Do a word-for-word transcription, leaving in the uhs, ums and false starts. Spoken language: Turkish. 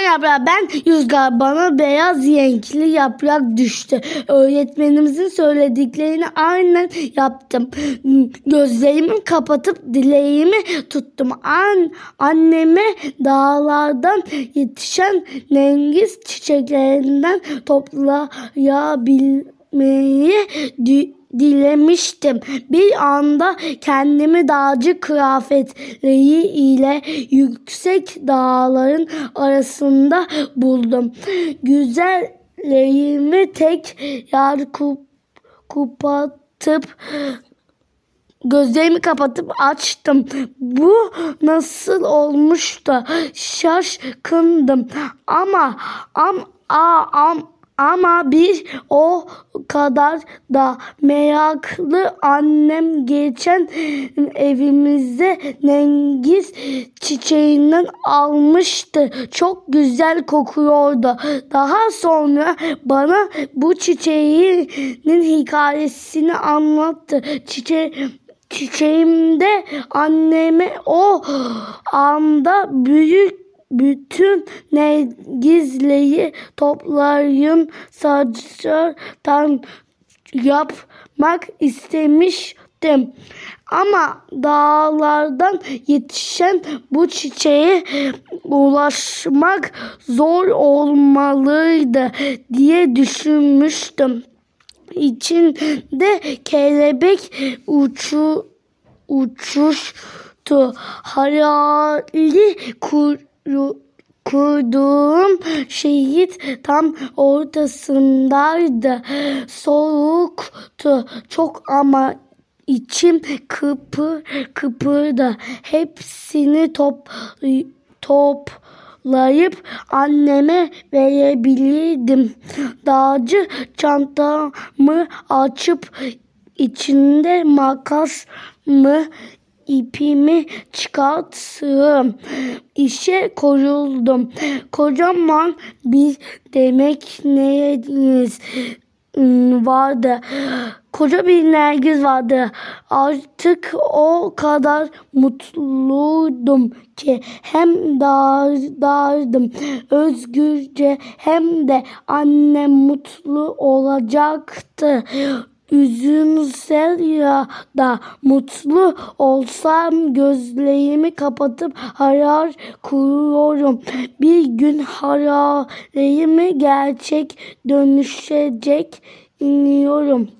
yaprak, ben Rüzgar, bana beyaz renkli yaprak düştü. Öğretmenimizin söylediklerini aynen yaptım. Gözlerimi kapatıp dileğimi tuttum. An anneme dağlardan yetişen nengiz çiçeklerinden toplayabilmeyi dilemiştim. Bir anda kendimi dağcı kıyafetleri ile yüksek dağların arasında buldum. Güzelliğimi tek yer kup, kupatıp gözlerimi kapatıp açtım. Bu nasıl olmuş da şaşkındım. Ama am a am Ama bir o kadar da meraklı. Annem geçen evimizde nengiz çiçeğinden almıştı. Çok güzel kokuyordu. Daha sonra bana bu çiçeğinin hikayesini anlattı. Çiçeği Çiçeğimde anneme o anda büyük bütün nergizleri toplayın saçtan yapmak istemiştim. Ama dağlardan yetişen bu çiçeğe ulaşmak zor olmalıydı diye düşünmüştüm. İçinde kelebek uçu, uçuştu. Hayali kur Kurduğum şehit tam ortasındaydı. Soğuktu çok ama içim kıpır kıpırdı. Hepsini top, toplayıp anneme verebilirdim. Dağcı çantamı açıp içinde makas mı İpimi çıkarttım. İşe koyuldum. Kocaman bir demek neyiniz vardı. Koca bir nergiz vardı. Artık o kadar mutluydum ki hem dardım özgürce hem de annem mutlu olacaktı. Üzünsel ya da mutlu olsam gözlerimi kapatıp hayal kuruyorum. Bir gün hayallerimi gerçek dönüşecek iniyorum.